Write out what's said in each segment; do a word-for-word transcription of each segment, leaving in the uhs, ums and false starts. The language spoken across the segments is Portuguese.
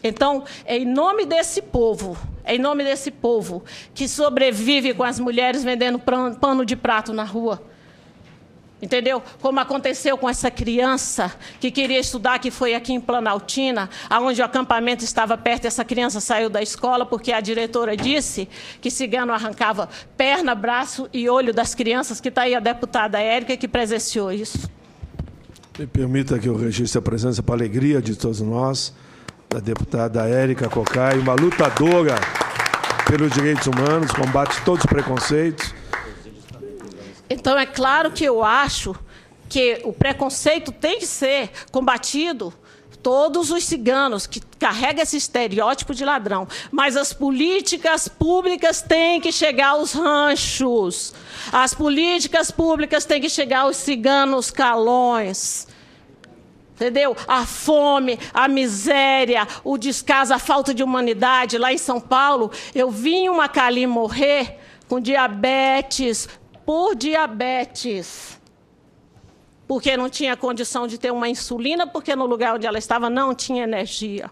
Então, é em nome desse povo, é em nome desse povo que sobrevive com as mulheres vendendo pano de prato na rua. Entendeu? Como aconteceu com essa criança que queria estudar, que foi aqui em Planaltina, onde o acampamento estava perto, essa criança saiu da escola porque a diretora disse que cigano arrancava perna, braço e olho das crianças, que está aí a deputada Érica, que presenciou isso. Me permita que eu registre a presença para a alegria de todos nós, da deputada Érica Cocai, uma lutadora pelos direitos humanos, combate todos os preconceitos. Então, é claro que eu acho que o preconceito tem que ser combatido, todos os ciganos que carregam esse estereótipo de ladrão, mas as políticas públicas têm que chegar aos ranchos, as políticas públicas têm que chegar aos ciganos calões. Entendeu? A fome, a miséria, o descaso, a falta de humanidade. Lá em São Paulo, eu vi uma Cali morrer com diabetes, por diabetes, porque não tinha condição de ter uma insulina, porque no lugar onde ela estava não tinha energia.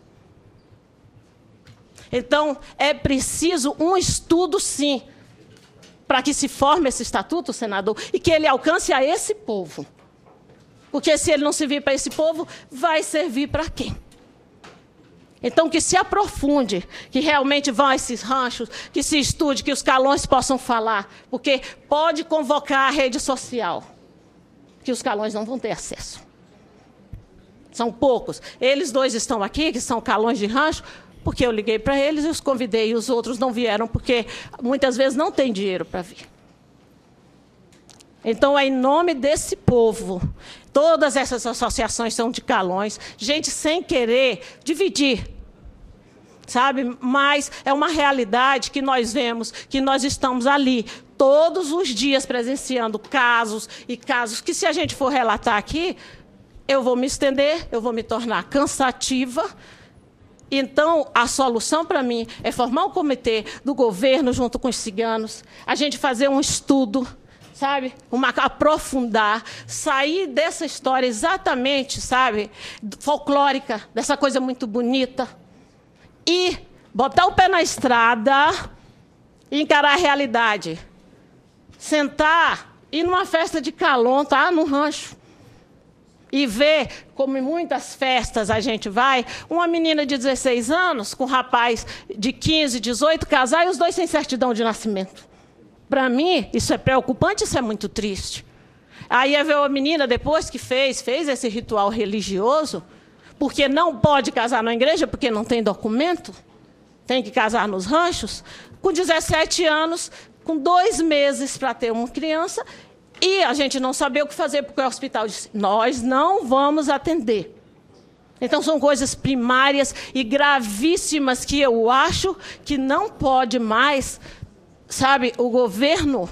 Então, é preciso um estudo, sim, para que se forme esse estatuto, senador, e que ele alcance a esse povo. Porque se ele não servir para esse povo, vai servir para quem? Então, que se aprofunde, que realmente vão a esses ranchos, que se estude, que os calões possam falar, porque pode convocar a rede social, que os calões não vão ter acesso. São poucos. Eles dois estão aqui, que são calões de rancho, porque eu liguei para eles e os convidei, e os outros não vieram, porque muitas vezes não tem dinheiro para vir. Então, é em nome desse povo, todas essas associações são de calões, gente sem querer dividir, sabe? Mas é uma realidade que nós vemos, que nós estamos ali, todos os dias presenciando casos e casos que, se a gente for relatar aqui, eu vou me estender, eu vou me tornar cansativa. Então, a solução para mim é formar um comitê do governo junto com os ciganos, a gente fazer um estudo, sabe, uma, aprofundar, sair dessa história exatamente, sabe, folclórica, dessa coisa muito bonita, e botar o pé na estrada e encarar a realidade. Sentar, ir numa festa de calão, tá, no rancho, e ver, como em muitas festas a gente vai, uma menina de dezesseis anos com um rapaz de quinze, dezoito, casar e os dois sem certidão de nascimento. Para mim, isso é preocupante, isso é muito triste. Aí eu ver a menina, depois que fez, fez esse ritual religioso, porque não pode casar na igreja, porque não tem documento, tem que casar nos ranchos, com dezessete anos, com dois meses para ter uma criança, e a gente não sabia o que fazer, porque o hospital disse, nós não vamos atender. Então, são coisas primárias e gravíssimas que eu acho que não pode mais, sabe, o governo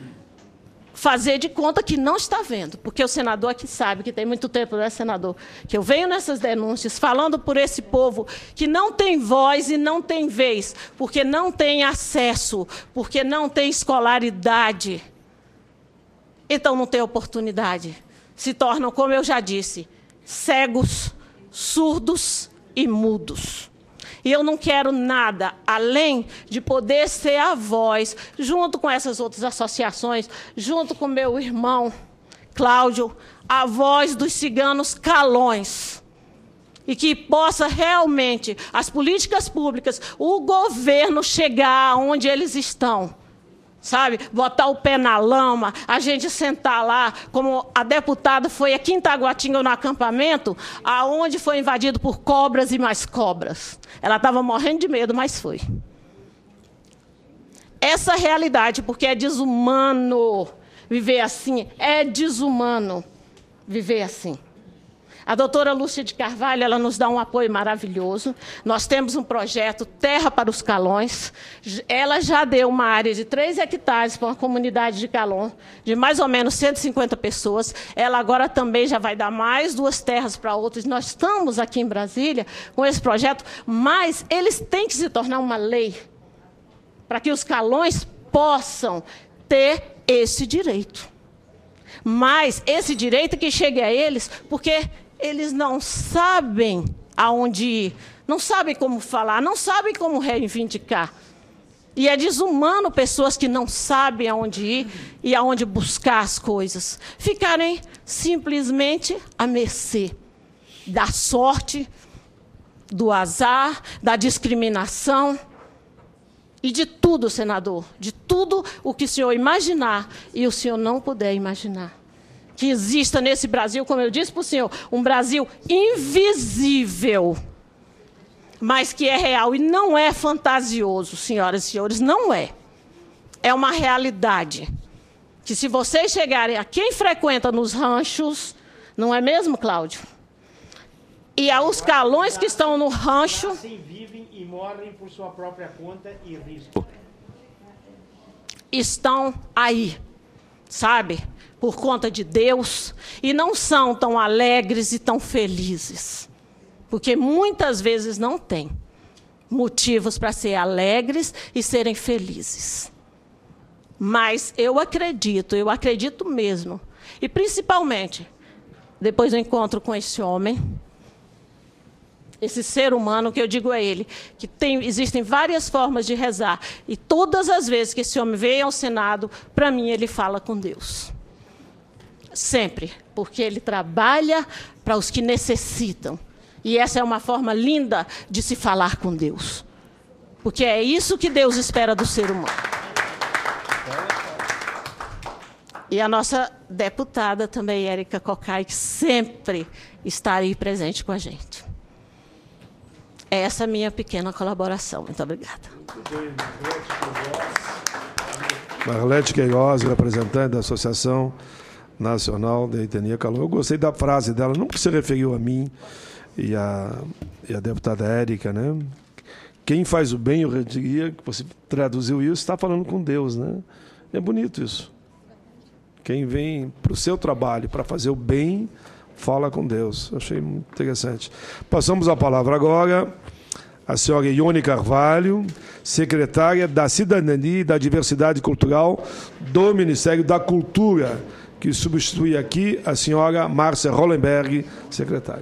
fazer de conta que não está vendo, porque o senador aqui sabe, que tem muito tempo, né, senador, que eu venho nessas denúncias falando por esse povo que não tem voz e não tem vez, porque não tem acesso, porque não tem escolaridade, então não tem oportunidade. Se tornam, como eu já disse, cegos, surdos e mudos. E eu não quero nada além de poder ser a voz, junto com essas outras associações, junto com meu irmão Cláudio, a voz dos ciganos calões. E que possa realmente, as políticas públicas, o governo chegar onde eles estão. Sabe, botar o pé na lama, a gente sentar lá, como a deputada foi aqui em Taguatinga, no acampamento, aonde foi invadido por cobras e mais cobras. Ela estava morrendo de medo, mas foi. Essa realidade, porque é desumano viver assim, é desumano viver assim. A doutora Lúcia de Carvalho, ela nos dá um apoio maravilhoso. Nós temos um projeto Terra para os Calões. Ela já deu uma área de três hectares para uma comunidade de Calão, de mais ou menos cento e cinquenta pessoas. Ela agora também já vai dar mais duas terras para outros. Nós estamos aqui em Brasília com esse projeto, mas eles têm que se tornar uma lei para que os calões possam ter esse direito. Mas esse direito que chegue a eles, porque eles não sabem aonde ir, não sabem como falar, não sabem como reivindicar. E é desumano pessoas que não sabem aonde ir e aonde buscar as coisas. Ficarem simplesmente à mercê da sorte, do azar, da discriminação e de tudo, senador, de tudo o que o senhor imaginar e o senhor não puder imaginar. Que exista nesse Brasil, como eu disse para o senhor, um Brasil invisível, mas que é real e não é fantasioso, senhoras e senhores, não é. É uma realidade. Que se vocês chegarem a quem frequenta nos ranchos, não é mesmo, Cláudio? E aos calões que estão no rancho... Nascem, vivem e morrem por sua própria conta e risco. Estão aí, sabe? Por conta de Deus, e não são tão alegres e tão felizes. Porque muitas vezes não têm motivos para ser alegres e serem felizes. Mas eu acredito, eu acredito mesmo, e principalmente, depois do encontro com esse homem, esse ser humano, que eu digo a ele, que tem, existem várias formas de rezar, e todas as vezes que esse homem veio ao Senado, para mim, ele fala com Deus. Sempre, porque ele trabalha para os que necessitam. E essa é uma forma linda de se falar com Deus. Porque é isso que Deus espera do ser humano. E a nossa deputada também, Érica Cocai, que sempre está aí presente com a gente. Essa é a minha pequena colaboração. Muito obrigada. Muito bem, Marlete Queiroz, representante da Associação Nacional da Etnia Calão. Eu gostei da frase dela, não que se referiu a mim e a, e a deputada Érica, né? Quem faz o bem, eu diria que você traduziu isso, está falando com Deus, né? É bonito isso. Quem vem para o seu trabalho para fazer o bem, fala com Deus. Eu achei muito interessante. Passamos a palavra agora à senhora Ione Carvalho, secretária da Cidadania e da Diversidade Cultural do Ministério da Cultura, que substitui aqui a senhora Márcia Hollenberg, secretária.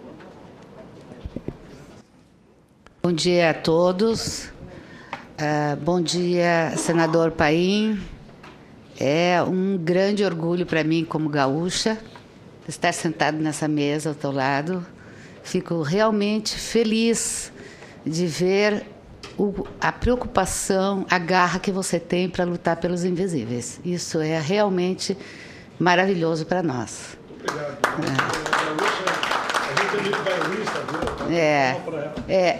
Bom dia a todos. Uh, bom dia, senador Paim. É um grande orgulho para mim, como gaúcha, estar sentado nessa mesa ao teu lado. Fico realmente feliz de ver o, a preocupação, a garra que você tem para lutar pelos invisíveis. Isso é realmente maravilhoso para nós. Obrigado. É. É. é.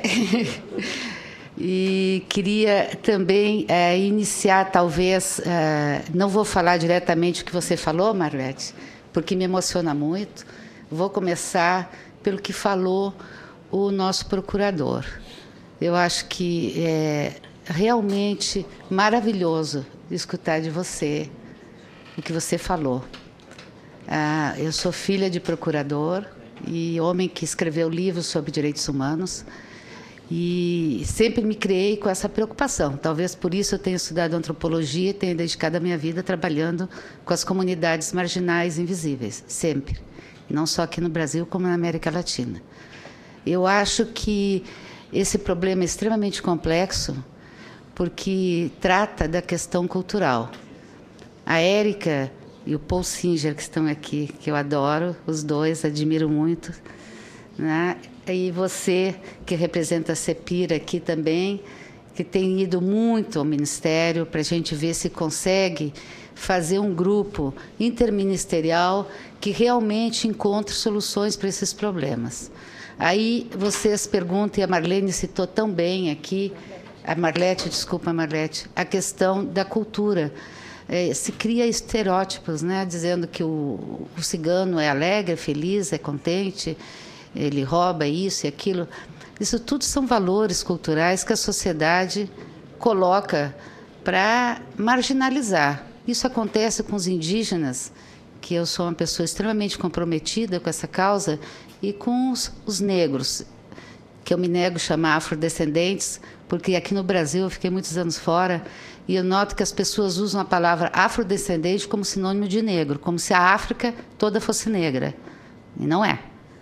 E queria também é, iniciar, talvez, é, não vou falar diretamente o que você falou, Marlete, porque me emociona muito. Vou começar pelo que falou o nosso procurador. Eu acho que é realmente maravilhoso escutar de você o que você falou. Ah, eu sou filha de procurador e homem que escreveu livros sobre direitos humanos e sempre me criei com essa preocupação. Talvez por isso eu tenha estudado antropologia e tenha dedicado a minha vida trabalhando com as comunidades marginais invisíveis, sempre. Não só aqui no Brasil, como na América Latina. Eu acho que esse problema é extremamente complexo porque trata da questão cultural. A Érica e o Paul Singer, que estão aqui, que eu adoro, os dois, admiro muito, né? E você, que representa a CEPIR aqui também, que tem ido muito ao Ministério para a gente ver se consegue fazer um grupo interministerial que realmente encontre soluções para esses problemas. Aí vocês perguntam, e a Marlene citou tão bem aqui, a Marlete, desculpa, Marlete, a questão da cultura. É, se cria estereótipos, né, dizendo que o, o cigano é alegre, é feliz, é contente, ele rouba isso e aquilo. Isso tudo são valores culturais que a sociedade coloca para marginalizar. Isso acontece com os indígenas, que eu sou uma pessoa extremamente comprometida com essa causa, e com os, os negros, que eu me nego a chamar afrodescendentes, porque aqui no Brasil eu fiquei muitos anos fora, e eu noto que as pessoas usam a palavra afrodescendente como sinônimo de negro, como se a África toda fosse negra. E não é.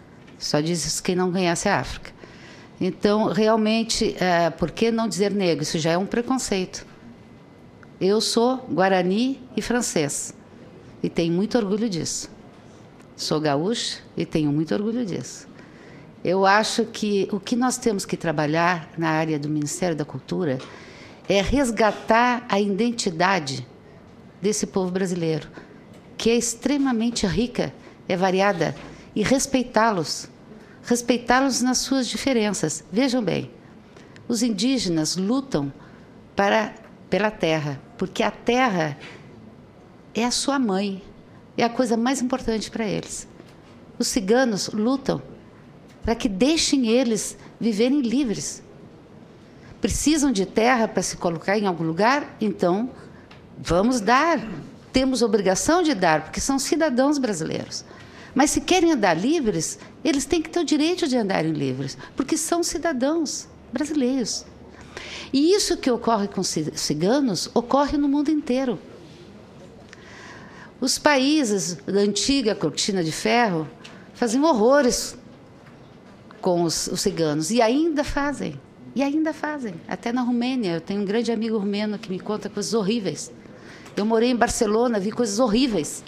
Só diz isso quem não conhece a África. Então, realmente, é, por que não dizer negro? Isso já é um preconceito. Eu sou guarani e francês, e tenho muito orgulho disso. Sou gaúcha e tenho muito orgulho disso. Eu acho que o que nós temos que trabalhar na área do Ministério da Cultura é resgatar a identidade desse povo brasileiro, que é extremamente rica, é variada, e respeitá-los, respeitá-los nas suas diferenças. Vejam bem, os indígenas lutam para, pela terra, porque a terra é a sua mãe, é a coisa mais importante para eles. Os ciganos lutam para que deixem eles viverem livres. Precisam de terra para se colocar em algum lugar? Então, vamos dar. Temos obrigação de dar, porque são cidadãos brasileiros. Mas se querem andar livres, eles têm que ter o direito de andarem livres, porque são cidadãos brasileiros. E isso que ocorre com os ciganos, ocorre no mundo inteiro. Os países da antiga cortina de ferro faziam horrores com os, os ciganos, e ainda fazem, e ainda fazem. Até na Romênia, eu tenho um grande amigo romeno que me conta coisas horríveis. Eu morei em Barcelona, vi coisas horríveis.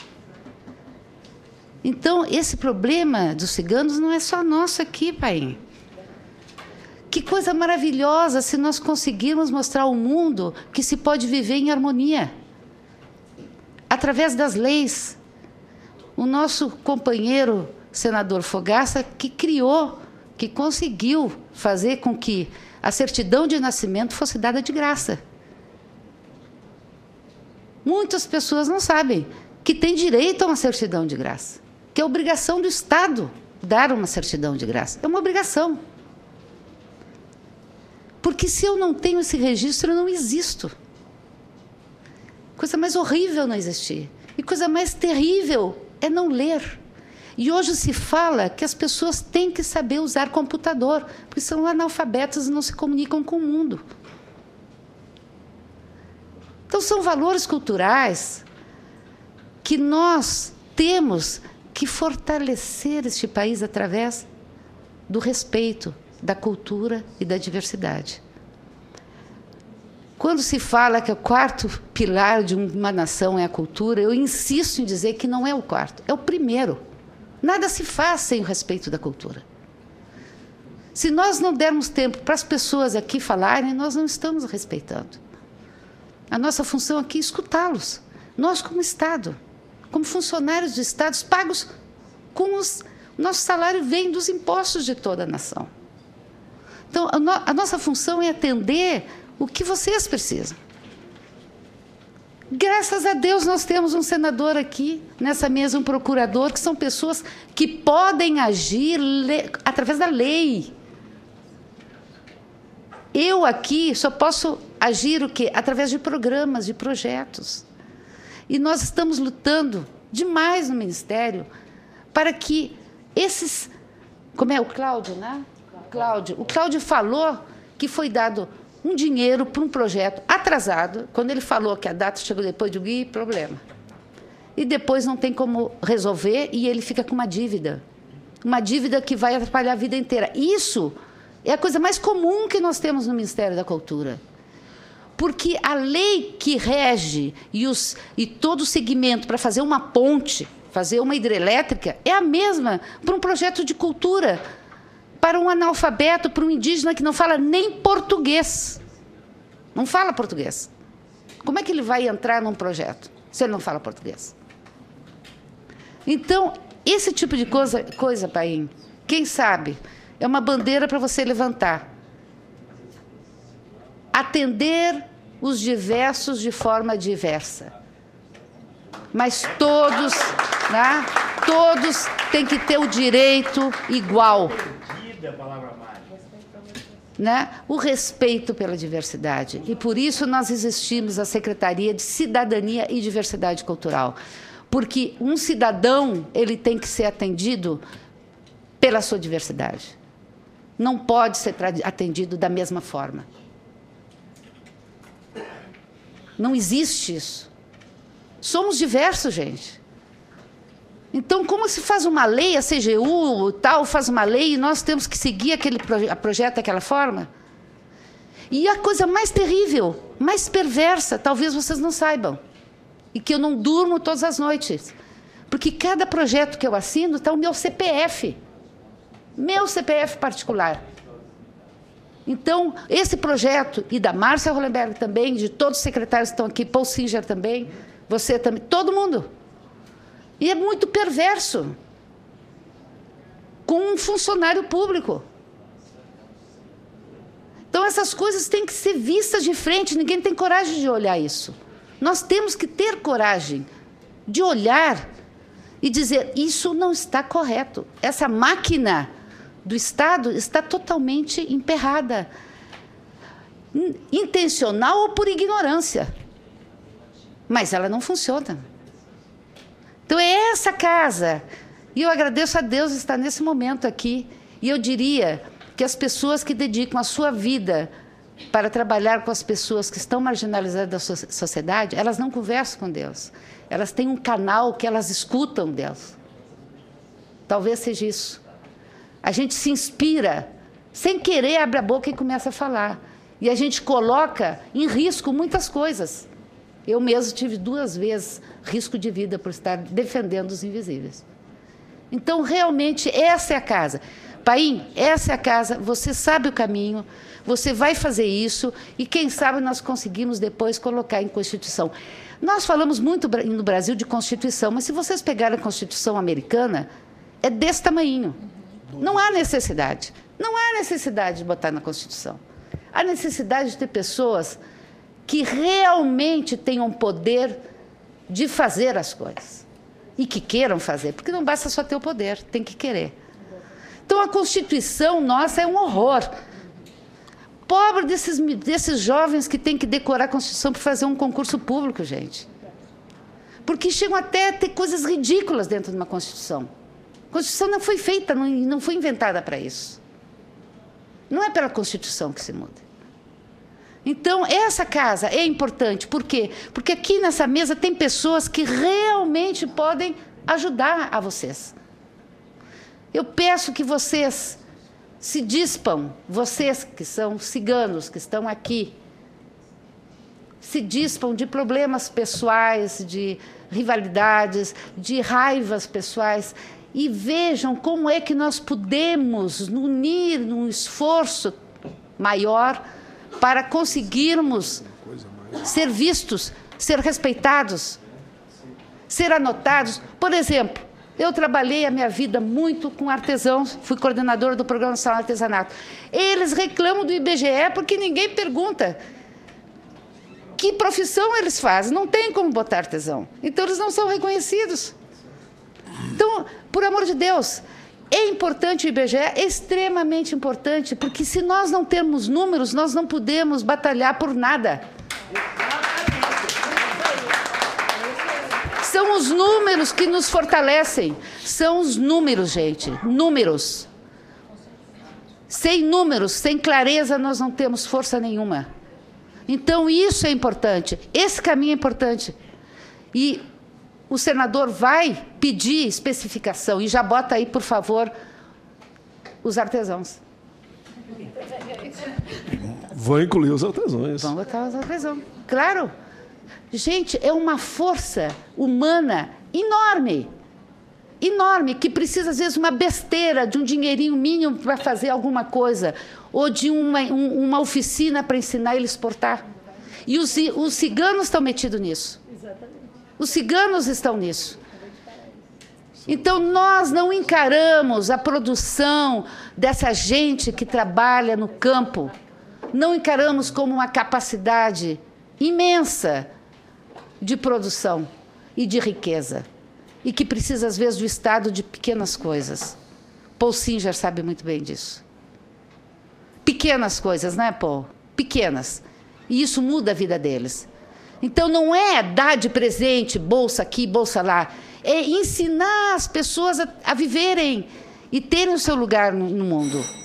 Então, esse problema dos ciganos não é só nosso aqui, pai. Que coisa maravilhosa se nós conseguirmos mostrar ao mundo que se pode viver em harmonia, através das leis. O nosso companheiro, senador Fogaça, que criou, que conseguiu fazer com que a certidão de nascimento fosse dada de graça. Muitas pessoas não sabem que tem direito a uma certidão de graça, que é obrigação do Estado dar uma certidão de graça. É uma obrigação. Porque se eu não tenho esse registro, eu não existo. Coisa mais horrível não existir. E coisa mais terrível é não ler. E hoje se fala que as pessoas têm que saber usar computador, porque são analfabetas e não se comunicam com o mundo. Então, são valores culturais que nós temos que fortalecer este país através do respeito, da cultura e da diversidade. Quando se fala que o quarto pilar de uma nação é a cultura, eu insisto em dizer que não é o quarto, é o primeiro. Nada se faz sem o respeito da cultura. Se nós não dermos tempo para as pessoas aqui falarem, nós não estamos respeitando. A nossa função aqui é escutá-los. Nós, como Estado, como funcionários do Estado, pagos com os... Nosso salário vem dos impostos de toda a nação. Então, a, no, a nossa função é atender o que vocês precisam. Graças a Deus, nós temos um senador aqui, nessa mesa, um procurador, que são pessoas que podem agir le, através da lei. Eu aqui só posso agir o quê? Através de programas, de projetos. E nós estamos lutando demais no Ministério para que esses... Como é? O Cláudio, né? Cláudio. O Cláudio falou que foi dado um dinheiro para um projeto atrasado. Quando ele falou que a data chegou depois de um problema. E depois não tem como resolver e ele fica com uma dívida. Uma dívida que vai atrapalhar a vida inteira. Isso é a coisa mais comum que nós temos no Ministério da Cultura. Porque a lei que rege e, os, e todo o segmento para fazer uma ponte, fazer uma hidrelétrica, é a mesma para um projeto de cultura, para um analfabeto, para um indígena que não fala nem português. Não fala português. Como é que ele vai entrar num projeto se ele não fala português? Então, esse tipo de coisa, coisa, Paim, quem sabe, é uma bandeira para você levantar. Atender os diversos de forma diversa. Mas todos, né, todos têm que ter o direito igual. Né? O respeito pela diversidade. E por isso nós existimos a Secretaria de Cidadania e Diversidade Cultural. Porque um cidadão, ele tem que ser atendido pela sua diversidade. Não pode ser atendido da mesma forma. Não existe isso. Somos diversos, gente. Então, como se faz uma lei, a C G U tal faz uma lei e nós temos que seguir aquele proje- projeto daquela forma? E a coisa mais terrível, mais perversa, talvez vocês não saibam, e que eu não durmo todas as noites, porque cada projeto que eu assino está o meu C P F, meu C P F particular. Então, esse projeto, e da Márcia Hollenberg também, de todos os secretários que estão aqui, Paul Singer também, você também, todo mundo. E é muito perverso com um funcionário público. Então, essas coisas têm que ser vistas de frente, ninguém tem coragem de olhar isso. Nós temos que ter coragem de olhar e dizer, isso não está correto. Essa máquina do Estado está totalmente emperrada, intencional ou por ignorância. Mas ela não funciona. Então, é essa casa. E eu agradeço a Deus estar nesse momento aqui. E eu diria que as pessoas que dedicam a sua vida para trabalhar com as pessoas que estão marginalizadas da sociedade, elas não conversam com Deus. Elas têm um canal que elas escutam Deus. Talvez seja isso. A gente se inspira, sem querer, abre a boca e começa a falar. E a gente coloca em risco muitas coisas. Eu mesmo tive duas vezes risco de vida por estar defendendo os invisíveis. Então, realmente, essa é a casa. Paim, essa é a casa, você sabe o caminho, você vai fazer isso, e quem sabe nós conseguimos depois colocar em Constituição. Nós falamos muito no Brasil de Constituição, mas se vocês pegarem a Constituição americana, é desse tamanhinho. Não há necessidade. Não há necessidade de botar na Constituição. Há necessidade de ter pessoas que realmente tenham poder de fazer as coisas. E que queiram fazer, porque não basta só ter o poder, tem que querer. Então, a Constituição nossa é um horror. Pobre desses, desses jovens que têm que decorar a Constituição para fazer um concurso público, gente. Porque chegam até a ter coisas ridículas dentro de uma Constituição. A Constituição não foi feita, não, não foi inventada para isso. Não é pela Constituição que se muda. Então, essa casa é importante. Por quê? Porque aqui nessa mesa tem pessoas que realmente podem ajudar a vocês. Eu peço que vocês se dispam, vocês que são ciganos, que estão aqui, se dispam de problemas pessoais, de rivalidades, de raivas pessoais, e vejam como é que nós podemos unir num esforço maior para conseguirmos ser vistos, ser respeitados, ser anotados. Por exemplo, eu trabalhei a minha vida muito com artesãos, fui coordenadora do Programa Nacional de Artesanato. Eles reclamam do I B G E porque ninguém pergunta que profissão eles fazem, não tem como botar artesão. Então, eles não são reconhecidos. Então, por amor de Deus, é importante o I B G E, é extremamente importante, porque se nós não temos números, nós não podemos batalhar por nada. São os números que nos fortalecem. São os números, gente. Números. Sem números, sem clareza, nós não temos força nenhuma. Então, isso é importante. Esse caminho é importante. E o senador vai pedir especificação. E já bota aí, por favor, os artesãos. Vou incluir os artesãos. Vamos botar os artesãos. Claro. Gente, é uma força humana enorme. Enorme, que precisa, às vezes, uma besteira, de um dinheirinho mínimo para fazer alguma coisa, ou de uma, um, uma oficina para ensinar ele a exportar. E os, os ciganos estão metidos nisso. Os ciganos estão nisso. Então, nós não encaramos a produção dessa gente que trabalha no campo, não encaramos como uma capacidade imensa de produção e de riqueza, e que precisa, às vezes, do Estado de pequenas coisas. Paul Singer sabe muito bem disso. Pequenas coisas, né, Paul? Pequenas. E isso muda a vida deles. Então, não é dar de presente, bolsa aqui, bolsa lá. É ensinar as pessoas a, a viverem e terem o seu lugar no, no mundo.